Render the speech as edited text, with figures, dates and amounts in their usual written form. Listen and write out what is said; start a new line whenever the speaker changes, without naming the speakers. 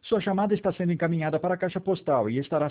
Sua chamada está sendo encaminhada para a caixa postal e estará